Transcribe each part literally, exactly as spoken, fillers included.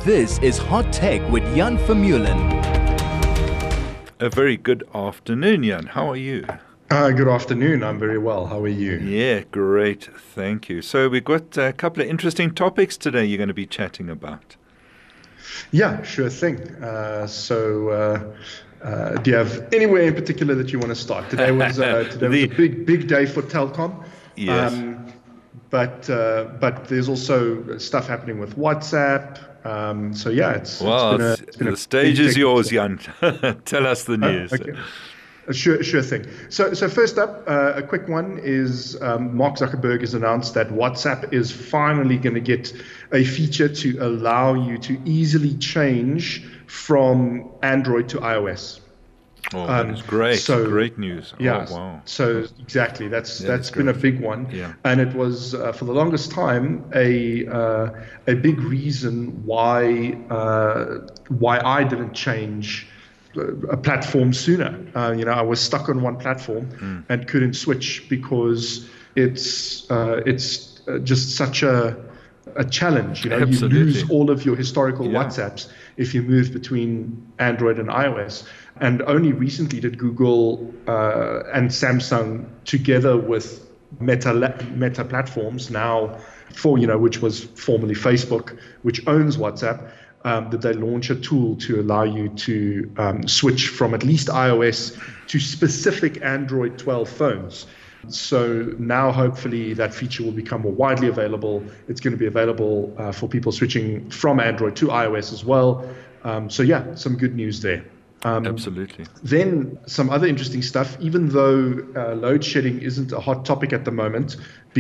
This is Hot Tech with Jan Vermeulen. A very good afternoon, Jan. How are you? Uh, good afternoon. I'm very well. How are you? Yeah, great. Thank you. So we've got a couple of interesting topics today you're going to be chatting about. Yeah, sure thing. Uh, so uh, uh, do you have anywhere in particular that you want to start? Today was, uh, today was the, a big, big day for Telkom. Yes. Um, but, uh, but there's also stuff happening with WhatsApp. Um, so yeah, it's, well, it's been a, it's been the a stage is yours, day. Jan. Tell us the news. Oh, okay. Sure, sure thing. So, so first up, uh, a quick one is um, Mark Zuckerberg has announced that WhatsApp is finally going to get a feature to allow you to easily change from Android to iOS. Oh, that um, is great! So, great news. Yeah. Oh, wow. So exactly, that's Yeah, that's that's been a great. big one, Yeah. and it was uh, for the longest time a uh, a big reason why uh, why I didn't change a platform sooner. Uh, you know, I was stuck on one platform mm. and couldn't switch because it's uh, it's uh, just such a a challenge. You know, Absolutely. You lose all of your historical yeah. WhatsApps if you move between Android and iOS. And only recently did Google uh, and Samsung, together with Meta Meta Platforms, now for you know, which was formerly Facebook, which owns WhatsApp. Um, that they launch a tool to allow you to um, switch from at least iOS to specific Android twelve phones. So now hopefully that feature will become more widely available. It's going to be available uh, for people switching from Android to iOS as well. Um, so yeah, some good news there. Um, Absolutely. Then some other interesting stuff, even though uh, load shedding isn't a hot topic at the moment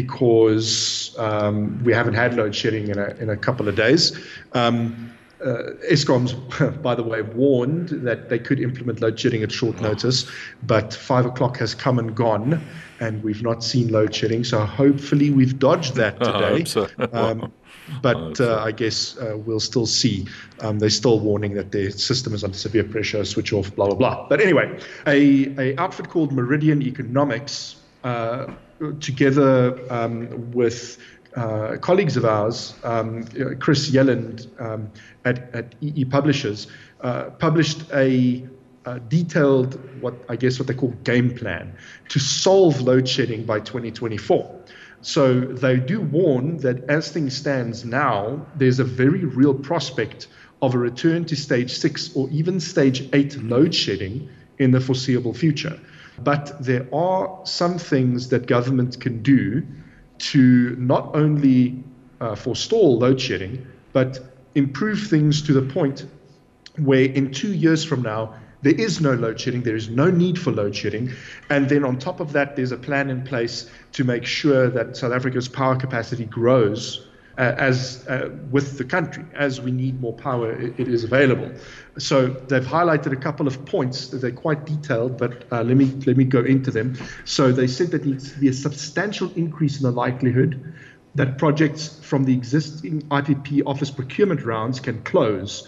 because um, we haven't had load shedding in a, in a couple of days. Um, Uh, Eskom's, by the way, warned that they could implement load shedding at short notice, but five o'clock has come and gone, and we've not seen load shedding. So hopefully we've dodged that today. I hope so. um, but I, hope uh, so. I guess uh, we'll still see. Um, they're still warning that their system is under severe pressure, switch off, blah, blah, blah. But anyway, a, a outfit called Meridian Economics, uh, together um, with Uh, colleagues of ours, um, Chris Yelland um, at, at E E Publishers, uh, published a, a detailed, what I guess what they call game plan to solve load shedding by twenty twenty-four. So they do warn that as things stands now, there's a very real prospect of a return to stage six or even stage eight load shedding in the foreseeable future. But there are some things that government can do to not only uh, forestall load shedding, but improve things to the point where in two years from now, there is no load shedding, there is no need for load shedding. And then on top of that, there's a plan in place to make sure that South Africa's power capacity grows uh, as uh, with the country. As we need more power, it, it is available. So they've highlighted a couple of points. They're quite detailed, but uh, let me let me go into them. So they said there needs to be a substantial increase in the likelihood that projects from the existing I P P office procurement rounds can close,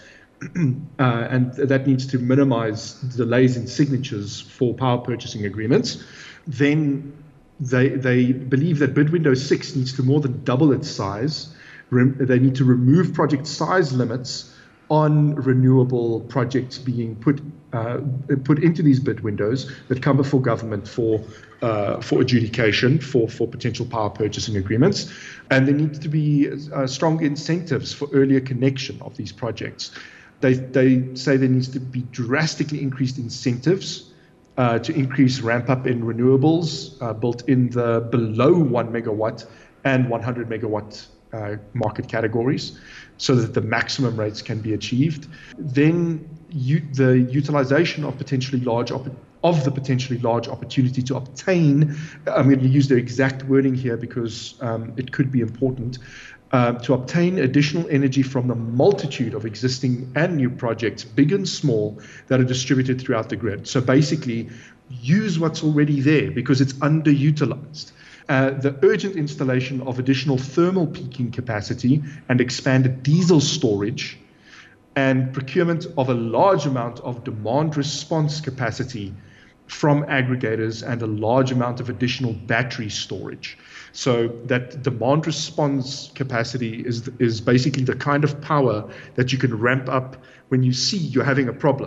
uh, and that needs to minimize delays in signatures for power purchasing agreements. Then they they believe that bid window six needs to more than double its size. Rem- they need to remove project size limits on renewable projects being put uh, put into these bid windows that come before government for uh, for adjudication for, for potential power purchasing agreements. And there needs to be uh, stronger incentives for earlier connection of these projects. They, they say there needs to be drastically increased incentives uh, to increase ramp up in renewables uh, built in the below one megawatt and one hundred megawatt uh, market categories, so that the maximum rates can be achieved. Then you, the utilization of potentially large op- of the potentially large opportunity to obtain, I'm going to use the exact wording here because um, it could be important, uh, to obtain additional energy from the multitude of existing and new projects, big and small, that are distributed throughout the grid. So basically, use what's already there because it's underutilized. Uh, the urgent installation of additional thermal peaking capacity and expanded diesel storage, and procurement of a large amount of demand response capacity from aggregators and a large amount of additional battery storage. So that demand response capacity is is basically the kind of power that you can ramp up when you see you're having a problem.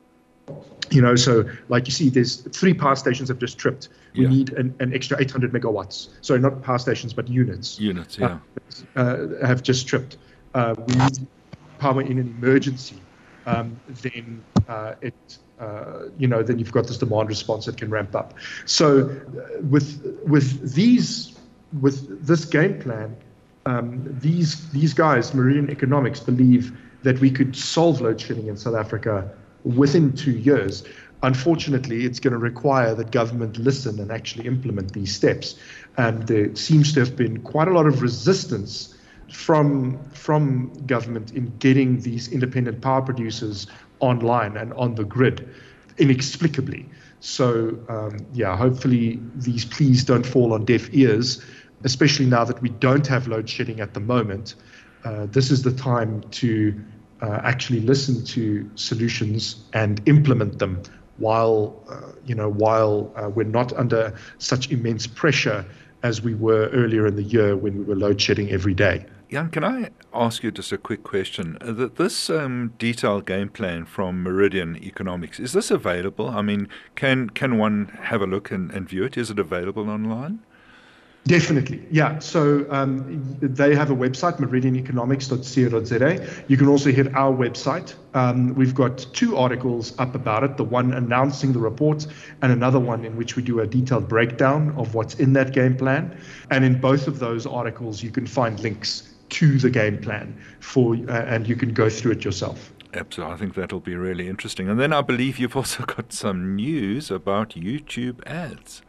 You know, so like you see, there's three power stations have just tripped. We Yeah. need an, an extra eight hundred megawatts. Sorry, not power stations, but units. Units, yeah. Uh, uh, have just tripped. Uh, we need power in an emergency. Um, then uh, it, uh, you know, then you've got this demand response that can ramp up. So uh, with with these with this game plan, um, these these guys, Meridian Economics, believe that we could solve load shedding in South Africa within two years. Unfortunately, it's going to require that government listen and actually implement these steps. And there seems to have been quite a lot of resistance from from government in getting these independent power producers online and on the grid, inexplicably. So um, yeah, hopefully these pleas don't fall on deaf ears, especially now that we don't have load shedding at the moment. Uh, this is the time to uh, actually listen to solutions and implement them while uh, you know while uh, we're not under such immense pressure as we were earlier in the year when we were load shedding every day. Jan, can I ask you just a quick question? Uh, th- This um, detailed game plan from Meridian Economics, is this available? I mean, can can one have a look and, and view it? Is it available online? Definitely, yeah. So um, they have a website, meridian economics dot co dot za. You can also hit our website. Um, we've got two articles up about it, the one announcing the report and another one in which we do a detailed breakdown of what's in that game plan. And in both of those articles, you can find links to the game plan for, uh, and you can go through it yourself. Absolutely. I think that'll be really interesting. And then I believe you've also got some news about YouTube ads.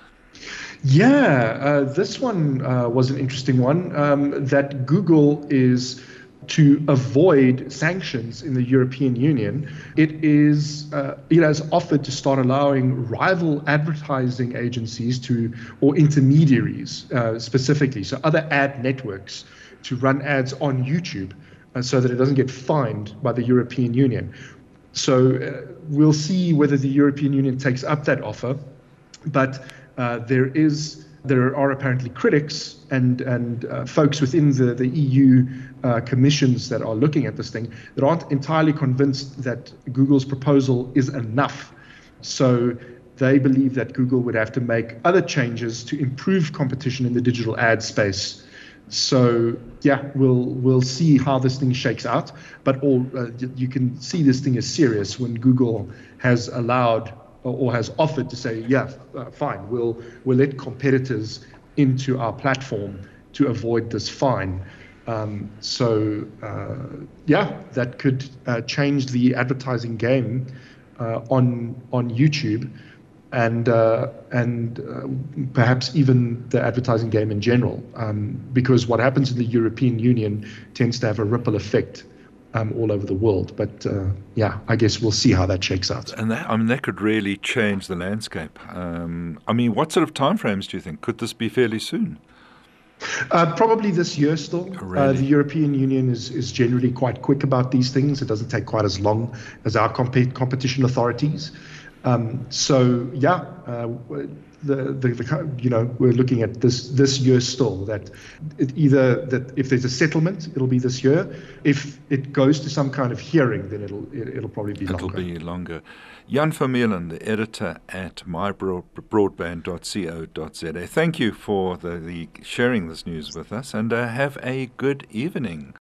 Yeah, uh, this one uh, was an interesting one, um, that Google is to avoid sanctions in the European Union. It is uh, it has offered to start allowing rival advertising agencies to, or intermediaries uh, specifically, so other ad networks, to run ads on YouTube uh, so that it doesn't get fined by the European Union. So uh, we'll see whether the European Union takes up that offer, but uh, there is there are apparently critics and and uh, folks within the the E U uh, commissions that are looking at this thing that aren't entirely convinced that Google's proposal is enough. So they believe that Google would have to make other changes to improve competition in the digital ad space. So yeah, we'll we'll see how this thing shakes out. But all uh, you can see this thing is serious when Google has allowed or has offered to say, yeah, uh, fine, we'll we'll let competitors into our platform to avoid this fine. Um, so uh, yeah, that could uh, change the advertising game uh, on on YouTube, and uh, and uh, perhaps even the advertising game in general, um, because what happens in the European Union tends to have a ripple effect Um, all over the world. But uh, yeah, I guess we'll see how that shakes out. And that, I mean, that could really change the landscape. Um, I mean, what sort of timeframes do you think? Could this be fairly soon? Uh, probably this year still. Really? Uh, the European Union is, is generally quite quick about these things. It doesn't take quite as long as our comp- competition authorities. Um, so yeah, uh, the, the, the you know we're looking at this this year still. That it either that if there's a settlement, it'll be this year. If it goes to some kind of hearing, then it'll it, it'll probably be It'll longer. be longer. Jan Vermeulen, the editor at my broadband dot co dot za. Thank you for the, the sharing this news with us, and uh, have a good evening.